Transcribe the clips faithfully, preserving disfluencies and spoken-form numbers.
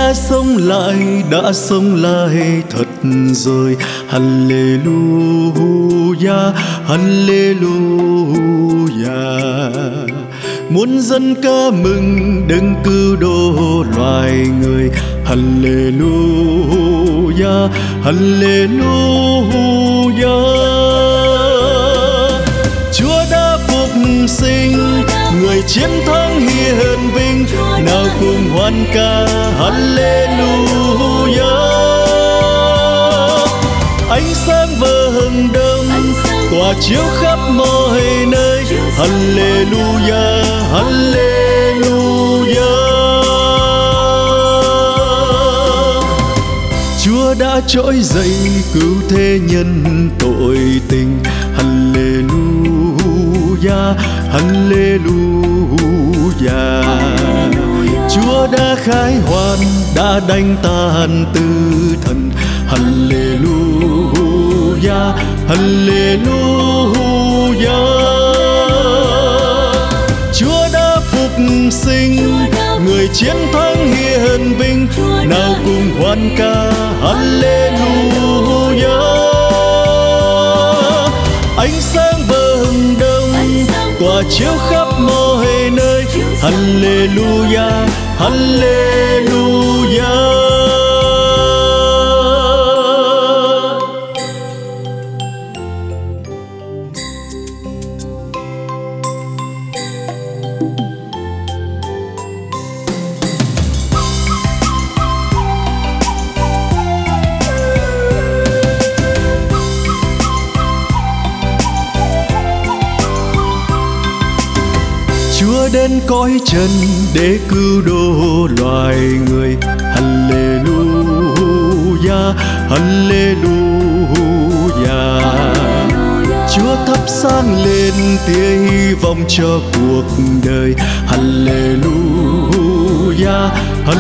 đã sống lại, đã sống lại thật rồi. Hallelujah, Hallelujah. Muôn dân ca mừng đấng cứu độ loài người. Hallelujah, Hallelujah. Chúa đã phục sinh, người chiến thắng hiển vinh, nào cùng hoan ca Hallelujah. Ánh sáng vầng đông tỏa chiếu khắp mọi nơi. Hallelujah, Hallelujah. Chúa đã trỗi dậy cứu thế nhân tội tình. Hallelujah, Hallelujah. Chúa đã khai hoàn, đã đánh tan tử thần. Hallelujah, Hallelujah. Chúa đã phục sinh, người chiến thắng hiển vinh, nào cùng hoan ca Hallelujah. Ánh sáng vầng đông tỏa chiếu khắp mọi nơi. Hallelujah, Hallelujah. Chúa đến cõi trần để cứu độ loài người. Hallelujah, Hallelujah. Chúa thắp sáng lên tia hy vọng cho cuộc đời. Hallelujah,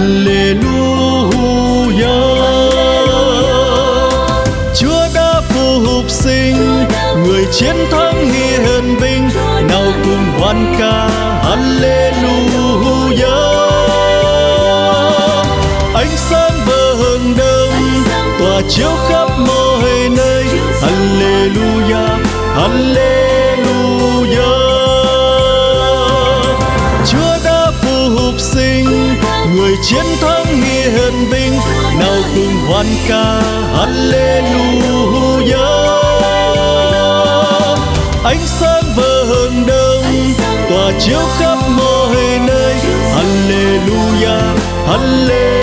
Hallelujah. Chúa đã phục sinh, người chiến thắng hiển vinh, nào cùng hoan ca Hallelujah. Ánh sáng vầng đông tỏa chiếu khắp mọi nơi. Hallelujah, Hallelujah. Chúa đã phục sinh, người chiến thắng hiển vinh, nào cùng hoan ca Hallelujah. Ánh sáng vầng đông tỏa chiếu khắp mọi nơi. Hallelujah, Hallelujah.